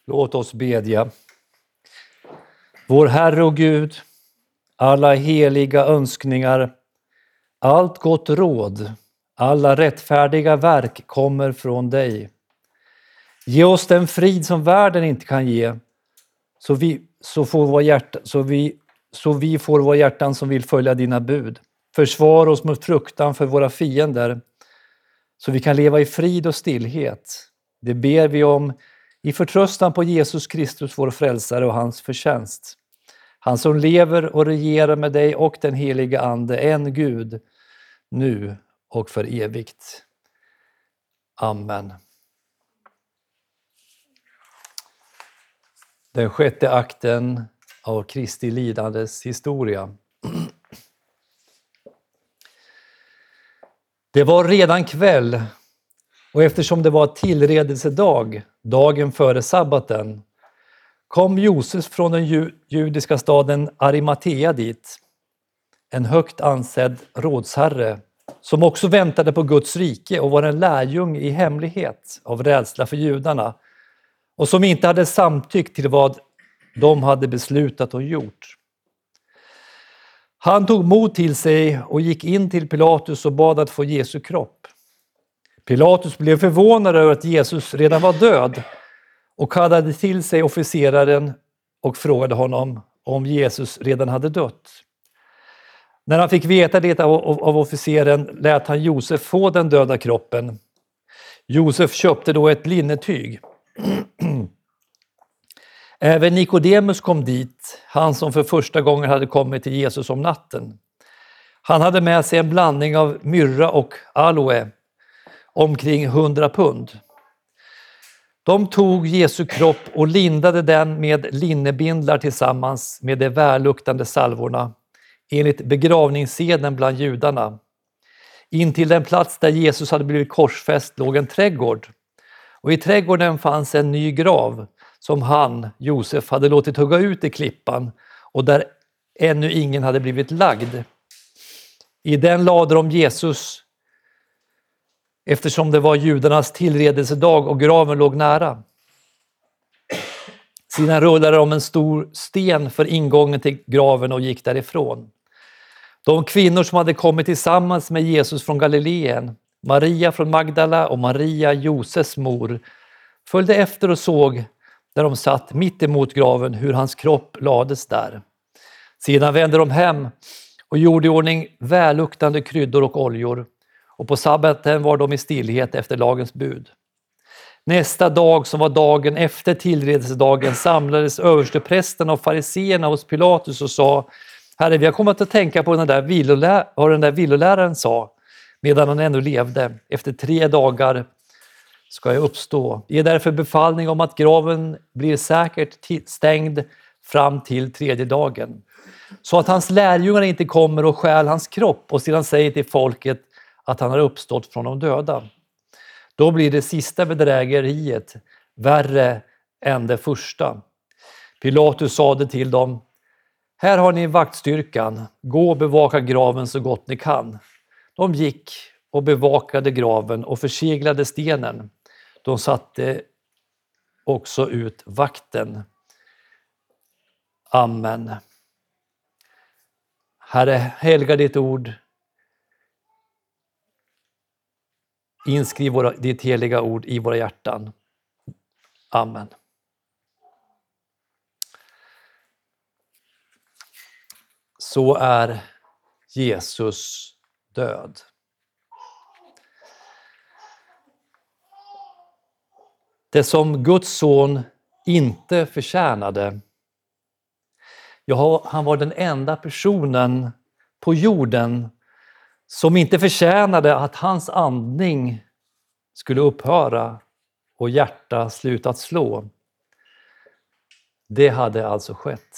Låt oss bedja. Vår Herre och Gud, alla heliga önskningar, allt gott råd, alla rättfärdiga verk kommer från dig. Ge oss den frid som världen inte kan ge, så vi får våra hjärtan som vill följa dina bud. Försvara oss mot fruktan för våra fiender, så vi kan leva i frid och stillhet. Det ber vi om i förtröstan på Jesus Kristus, vår frälsare, och hans förtjänst. Han som lever och regerar med dig och den heliga ande, en Gud, nu och för evigt. Amen. Den sjätte akten av Kristi lidandes historia. Det var redan kväll, och eftersom det var tillredelsedag, dagen före sabbaten, kom Josef från den judiska staden Arimatea dit, en högt ansedd rådsherre som också väntade på Guds rike och var en lärjung i hemlighet av rädsla för judarna, och som inte hade samtyckt till vad de hade beslutat och gjort. Han tog mod till sig och gick in till Pilatus och bad att få Jesu kropp. Pilatus blev förvånad över att Jesus redan var död och kallade till sig officeraren och frågade honom om Jesus redan hade dött. När han fick veta det av officeren lät han Josef få den döda kroppen. Josef köpte då ett linnetyg. Även Nikodemus kom dit, han som för första gången hade kommit till Jesus om natten. Han hade med sig en blandning av myrra och aloe, omkring 100 pund. De tog Jesu kropp och lindade den med linnebindlar tillsammans med de välluktande salvorna, enligt begravningsseden bland judarna. Intill den plats där Jesus hade blivit korsfäst låg en trädgård, och i trädgården fanns en ny grav som han, Josef, hade låtit hugga ut i klippan och där ännu ingen hade blivit lagd. I den lade de Jesus, eftersom det var judarnas tillredelsedag och graven låg nära. Sedan rullade de en stor sten för ingången till graven och gick därifrån. De kvinnor som hade kommit tillsammans med Jesus från Galileen, Maria från Magdala och Maria, Josefs mor, följde efter och såg där de satt mitt emot graven hur hans kropp lades där. Sedan vände de hem och gjorde i ordning välluktande kryddor och oljor, och på sabbaten var de i stillhet efter lagens bud. Nästa dag, som var dagen efter tillredelsedagen, samlades översteprästerna och fariseerna hos Pilatus och sa: Herre, vi har kommit att tänka på vad den där villoläraren sa medan han ännu levde. Efter 3 dagar ska jag uppstå. Ge därför befallning om att graven blir säkert stängd fram till 3:e dagen, så att hans lärjungar inte kommer och stjäl hans kropp och sedan säger till folket att han har uppstått från de döda. Då blir det sista bedrägeriet värre än det första. Pilatus sade till dem: Här har ni vaktstyrkan, gå och bevaka graven så gott ni kan. De gick och bevakade graven och förseglade stenen. De satte också ut vakten. Amen. Herre, helga ditt ord. Inskriv ditt heliga ord i våra hjärtan. Amen. Så är Jesus död. Det som Guds son inte förtjänade. Ja, han var den enda personen på jorden som inte förtjänade att hans andning skulle upphöra och hjärta slutat slå. Det hade alltså skett.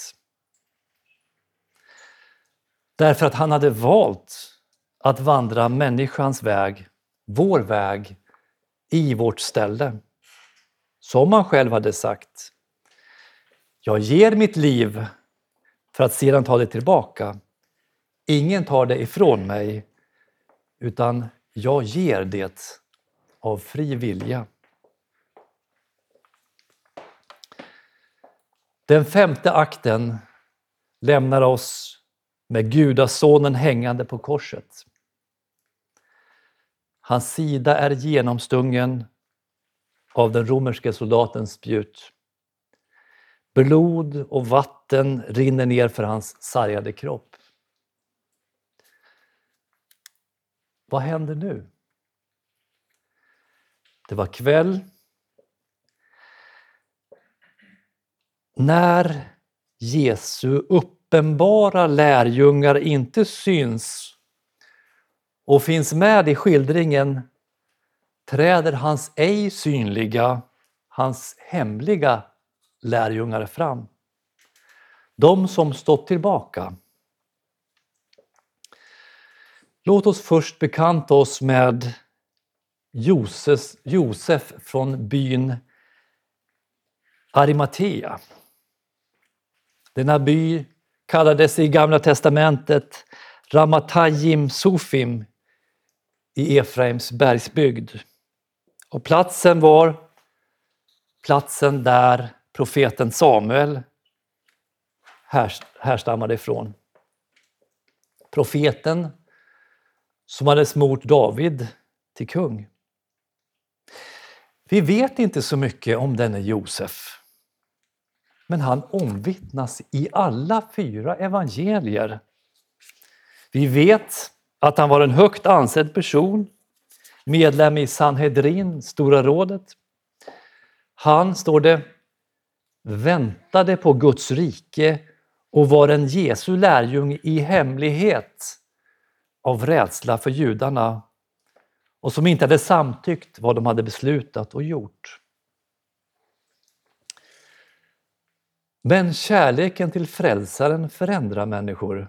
Därför att han hade valt att vandra människans väg, vår väg, i vårt ställe. Som han själv hade sagt: Jag ger mitt liv för att sedan ta det tillbaka. Ingen tar det ifrån mig, utan jag ger det av fri vilja. Den femte akten lämnar oss med Gudasonen hängande på korset. Hans sida är genomstungen av den romerske soldatens spjut. Blod och vatten rinner ner för hans sargade kropp. Vad händer nu? Det var kväll. När Jesu uppenbara lärjungar inte syns och finns med i skildringen, träder hans ej synliga, hans hemliga lärjungar fram. De som stått tillbaka. Låt oss först bekanta oss med Josef från byn Arimatea. Denna by kallades i Gamla testamentet Ramatayim Sofim i Efraims bergsbygd. Och platsen var platsen där profeten Samuel härstammade ifrån. Profeten som hade smort David till kung. Vi vet inte så mycket om denne Josef. Men han omvittnas i alla 4 evangelier. Vi vet att han var en högt ansedd person, medlem i Sanhedrin, Stora rådet. Han, står det, väntade på Guds rike och var en Jesu lärjung i hemlighet av rädsla för judarna och som inte hade samtyckt vad de hade beslutat och gjort. Men kärleken till frälsaren förändrar människor.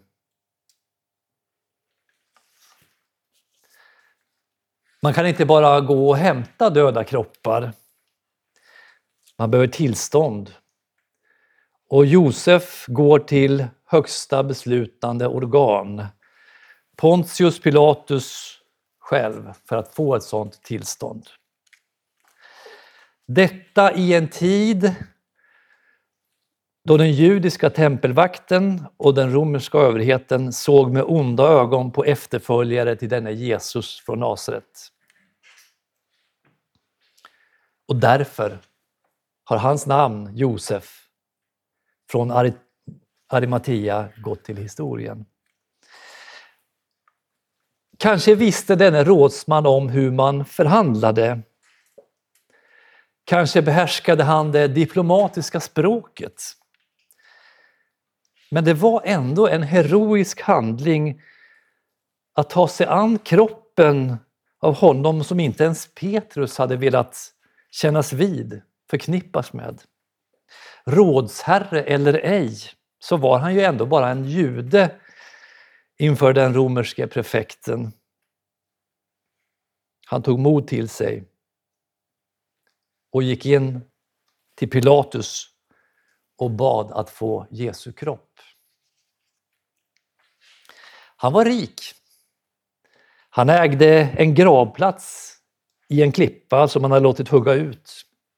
Man kan inte bara gå och hämta döda kroppar. Man behöver tillstånd. Och Josef går till högsta beslutande organ, Pontius Pilatus själv, för att få ett sådant tillstånd. Detta i en tid då den judiska tempelvakten och den romerska överheten såg med onda ögon på efterföljare till denne Jesus från Nasaret. Och därför har hans namn, Josef, från Arimatea gått till historien. Kanske visste denne rådsman om hur man förhandlade. Kanske behärskade han det diplomatiska språket. Men det var ändå en heroisk handling att ta sig an kroppen av honom som inte ens Petrus hade velat kännas vid, förknippas med. Rådsherre eller ej, så var han ju ändå bara en jude inför den romerske prefekten. Han tog mod till sig och gick in till Pilatus och bad att få Jesu kropp. Han var rik. Han ägde en gravplats i en klippa som han hade låtit hugga ut.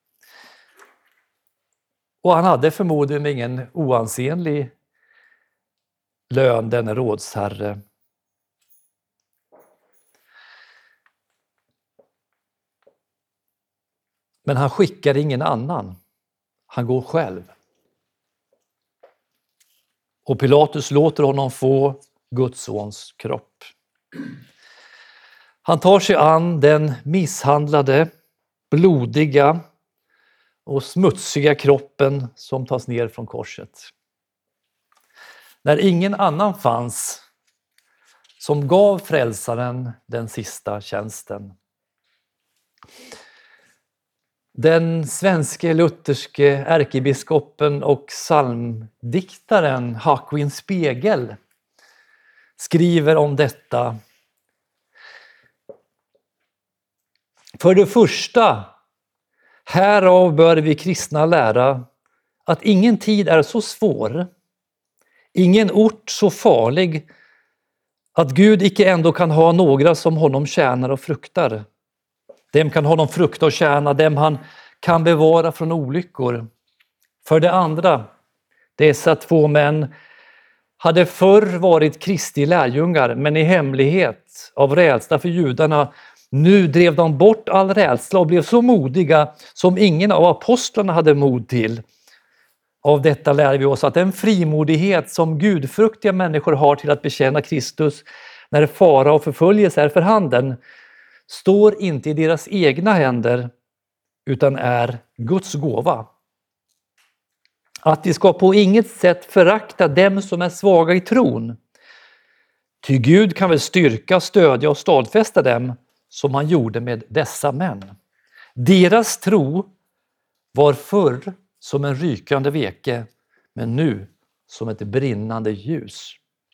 Och han hade förmodligen ingen oansenlig lön, denne rådsherre. Men han skickar ingen annan. Han går själv. Och Pilatus låter honom få Guds sons kropp. Han tar sig an den misshandlade, blodiga och smutsiga kroppen som tas ner från korset. När ingen annan fanns som gav frälsaren den sista tjänsten. Den svenske lutherske ärkebiskopen och psalmdiktaren Hakuin Spegel skriver om detta. För det första, härav bör vi kristna lära att ingen tid är så svår, ingen ort så farlig, att Gud icke ändå kan ha några som honom tjänar och fruktar. Dem kan honom frukta och tjäna, dem han kan bevara från olyckor. För det andra, Dessa 2 män hade förr varit Kristi lärjungar, men i hemlighet av rädsla för judarna. Nu drev de bort all rädsla och blev så modiga som ingen av apostlarna hade mod till. Av detta lär vi oss att den frimodighet som gudfruktiga människor har till att bekänna Kristus när fara och förföljelse är för handen, står inte i deras egna händer utan är Guds gåva. Att vi ska på inget sätt förakta dem som är svaga i tron. Ty Gud kan väl styrka, stödja och stadfästa dem som han gjorde med dessa män. Deras tro var förr som en rykande veke, men nu som ett brinnande ljus.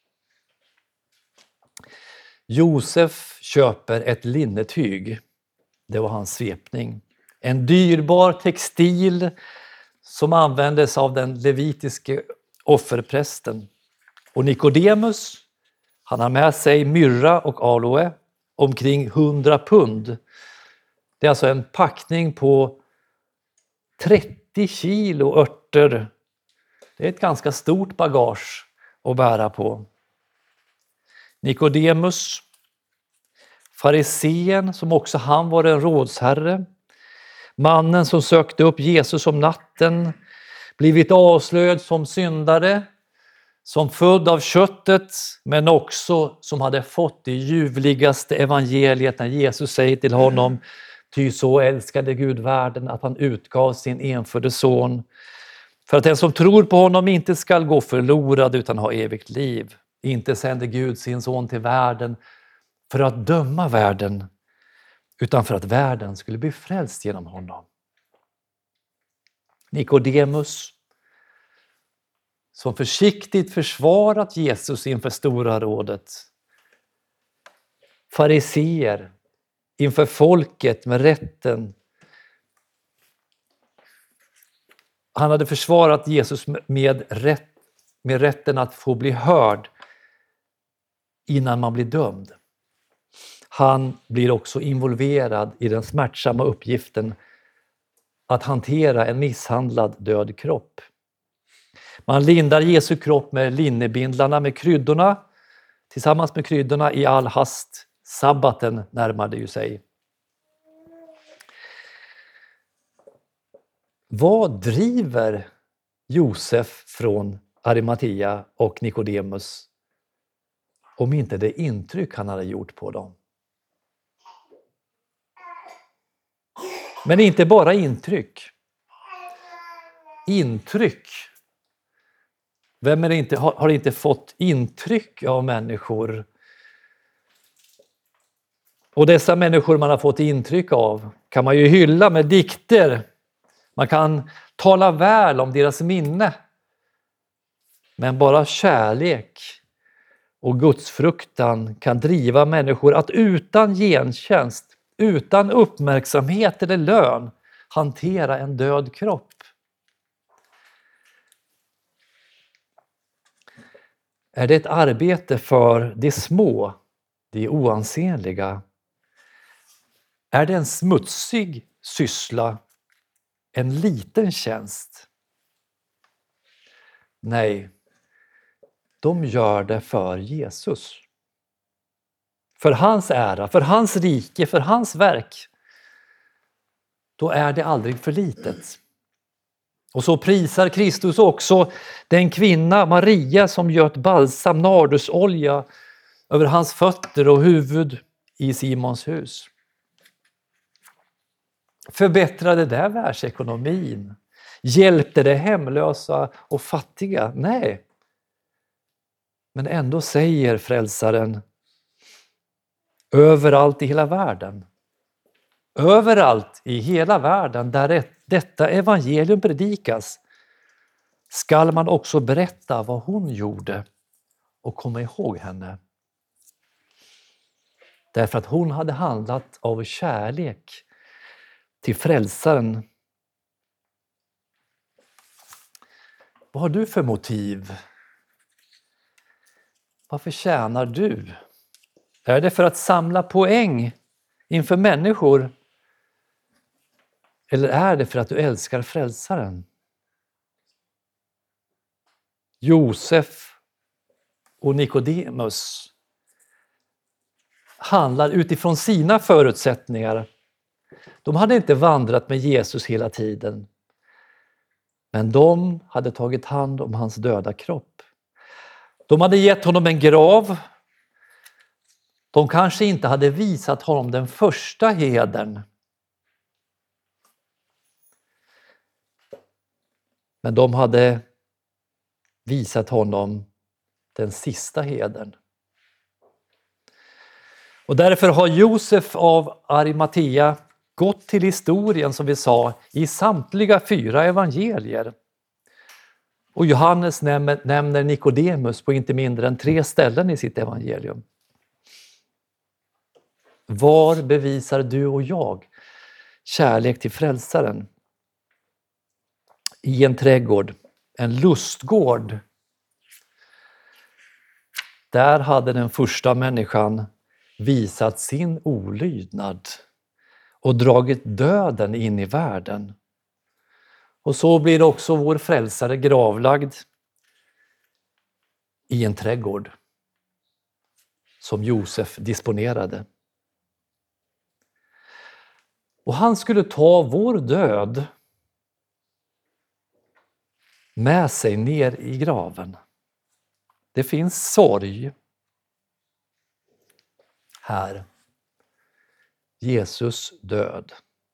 Josef köper ett linnetyg. Det var hans svepning. En dyrbar textil som användes av den levitiske offerprästen. Och Nikodemus, han har med sig myrra och aloe, omkring 100 pund. Det är alltså en packning på 30 kilo örter. Det är ett ganska stort bagage att bära på. Nikodemus, farisén som också han var en rådsherre. Mannen som sökte upp Jesus om natten, blivit avslöjad som syndare, som född av köttet, men också som hade fått det ljuvligaste evangeliet när Jesus säger till honom: ty så älskade Gud världen att han utgav sin enfödde son, för att den som tror på honom inte ska gå förlorad utan ha evigt liv. Inte sände Gud sin son till världen för att döma världen, utan för att världen skulle bli frälst genom honom. Nikodemus, som försiktigt försvarat Jesus inför stora rådet. Fariseer inför folket med rätten. Han hade försvarat Jesus med rätten att få bli hörd innan man blir dömd. Han blir också involverad i den smärtsamma uppgiften att hantera en misshandlad död kropp. Man lindar Jesu kropp med linnebindlarna med kryddorna, tillsammans med kryddorna i all hast. Sabbaten närmade ju sig. Vad driver Josef från Arimatea och Nikodemus om inte det intryck han hade gjort på dem? Men inte bara intryck. Intryck. Vem är det inte, har inte fått intryck av människor? Och dessa människor man har fått intryck av kan man ju hylla med dikter. Man kan tala väl om deras minne. Men bara kärlek och gudsfruktan kan driva människor att utan gentjänst, utan uppmärksamhet eller lön, hantera en död kropp. Är det ett arbete för de små, de oansenliga? Är det en smutsig syssla, en liten tjänst? Nej, de gör det för Jesus. För hans ära, för hans rike, för hans verk. Då är det aldrig för litet. Och så prisar Kristus också den kvinna, Maria, som göt balsam, nardusolja över hans fötter och huvud i Simons hus. Förbättrade det världsekonomin? Hjälpte det hemlösa och fattiga? Nej. Men ändå säger frälsaren: överallt i hela världen. Överallt i hela världen där detta evangelium predikas skall man också berätta vad hon gjorde och komma ihåg henne. Därför att hon hade handlat av kärlek till frälsaren. Vad har du för motiv? Varför tjänar du? Är det för att samla poäng inför människor? Eller är det för att du älskar frälsaren? Josef och Nikodemus handlar utifrån sina förutsättningar. De hade inte vandrat med Jesus hela tiden. Men de hade tagit hand om hans döda kropp. De hade gett honom en grav. De kanske inte hade visat honom den första hedern. Men de hade visat honom den sista hedern. Och därför har Josef av Arimatea gått till historien, som vi sa, i samtliga 4 evangelier. Och Johannes nämner Nikodemus på inte mindre än 3 ställen i sitt evangelium. Var bevisar du och jag kärlek till frälsaren? I en trädgård, en lustgård. Där hade den första människan visat sin olydnad och dragit döden in i världen. Och så blir också vår frälsare gravlagd i en trädgård som Josef disponerade. Och han skulle ta vår död med sig ner i graven. Det finns sorg här. Jesus död.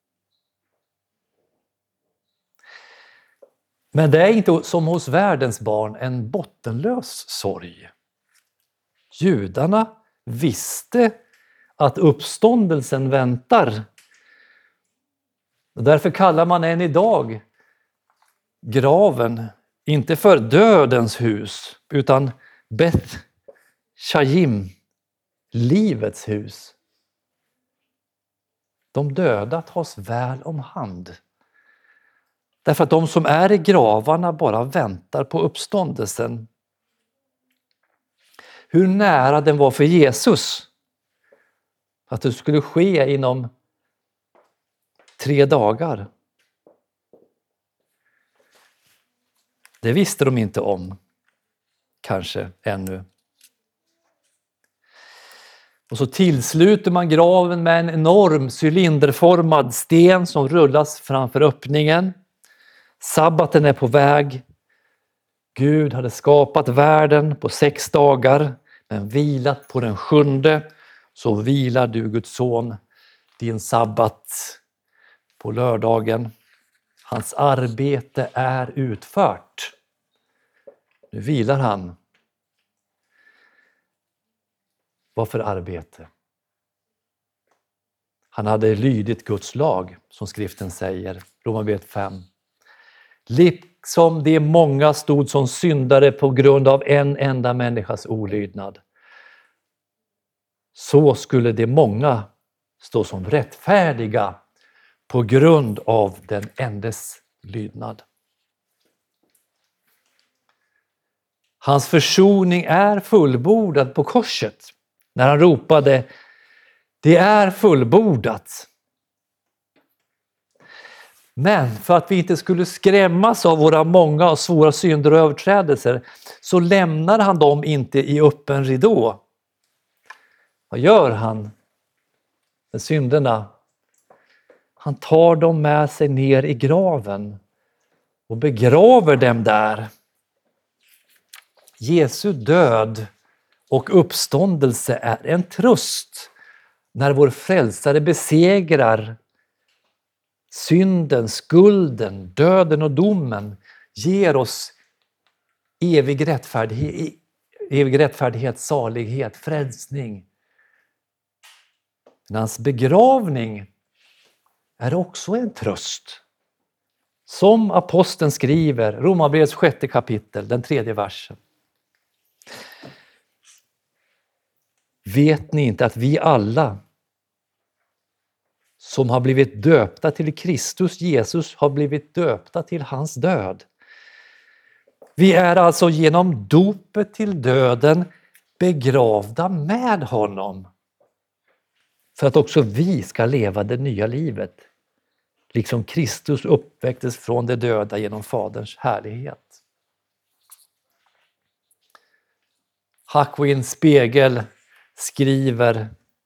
Men det är inte som hos världens barn en bottenlös sorg. Judarna visste att uppståndelsen väntar. Och därför kallar man än idag graven inte för dödens hus utan Bet Shajim, livets hus. De döda tas väl om hand. Därför att de som är i gravarna bara väntar på uppståndelsen. Hur nära den var för Jesus. Att det skulle ske inom 3 dagar. Det visste de inte om. Kanske ännu. Och så tillsluter man graven med en enorm cylinderformad sten som rullas framför öppningen. Sabbaten är på väg. Gud hade skapat världen på 6 dagar men vilat på den 7:e. Så vilar du, Guds son, din sabbat på lördagen. Hans arbete är utfört. Nu vilar han. Vad för arbete? Han hade lydit Guds lag, som skriften säger. Romarbrevet 5. Liksom de många stod som syndare på grund av en enda människas olydnad. Så skulle de många stå som rättfärdiga på grund av den endes lydnad. Hans försoning är fullbordad på korset. När han ropade, det är fullbordat. Men för att vi inte skulle skrämmas av våra många och svåra synder och överträdelser så lämnar han dem inte i öppen ridå. Vad gör han med synderna? Han tar dem med sig ner i graven och begraver dem där. Jesu död och uppståndelse är en tröst när vår frälsare besegrar synden, skulden, döden och domen, ger oss evig rättfärdighet, salighet, frälsning. Men hans begravning är också en tröst. Som aposteln skriver, Romarbrevets 6:e kapitel, den 3:e versen. Vet ni inte att vi alla som har blivit döpta till Kristus Jesus har blivit döpta till hans död? Vi är alltså genom dopet till döden begravda med honom. För att också vi ska leva det nya livet. Liksom Kristus uppväcktes från de döda genom Faderns härlighet. Hackwin Spegel skriver: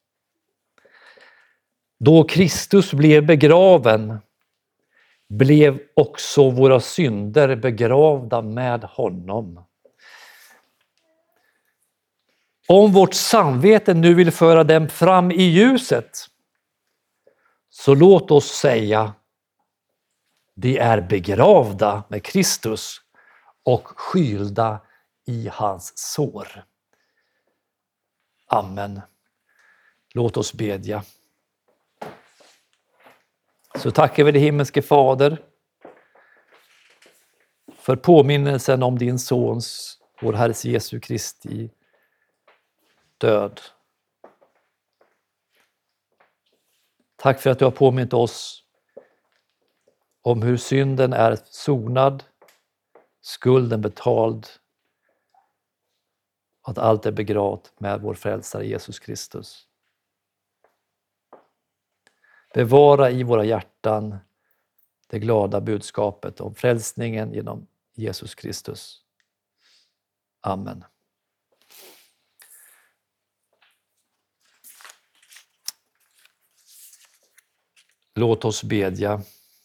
då Kristus blev begraven blev också våra synder begravda med honom. Om vårt samvete nu vill föra dem fram i ljuset, så låt oss säga: de är begravda med Kristus och skylda i hans sår. Amen. Låt oss bedja. Så tackar vi dig, himmelske Fader, för påminnelsen om din sons, vår Herres Jesu Kristi, död. Tack för att du har påmint oss om hur synden är sonad, skulden betald, att allt är begravt med vår frälsare Jesus Kristus. Bevara i våra hjärtan det glada budskapet om frälsningen genom Jesus Kristus. Amen. Låt oss bedja.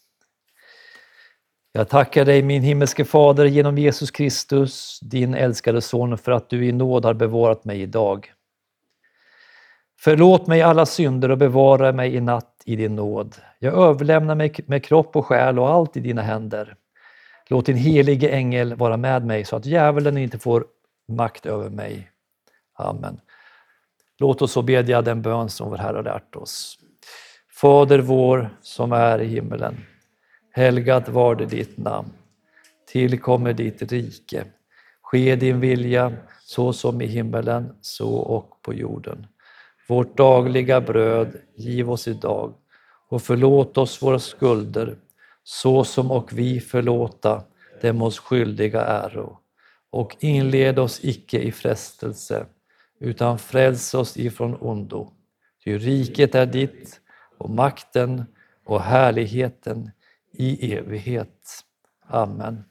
Jag tackar dig, min himmelske Fader, genom Jesus Kristus, din älskade son, för att du i nåd har bevarat mig idag. Förlåt mig alla synder och bevara mig i natt i din nåd. Jag överlämnar mig med kropp och själ och allt i dina händer. Låt din helige ängel vara med mig så att djävulen inte får makt över mig. Amen. Låt oss så bedja den bön som vår Herre har lärt oss. Fader vår som är i himmelen. Helgat var det ditt namn. Tillkommer ditt rike. Ske din vilja så som i himmelen, så och på jorden. Vårt dagliga bröd giv oss idag och förlåt oss våra skulder så som och vi förlåta dem oss skyldiga äro. Och inled oss icke i frestelse utan fräls oss ifrån ondo. Ty riket är ditt och makten och härligheten i evighet. Amen.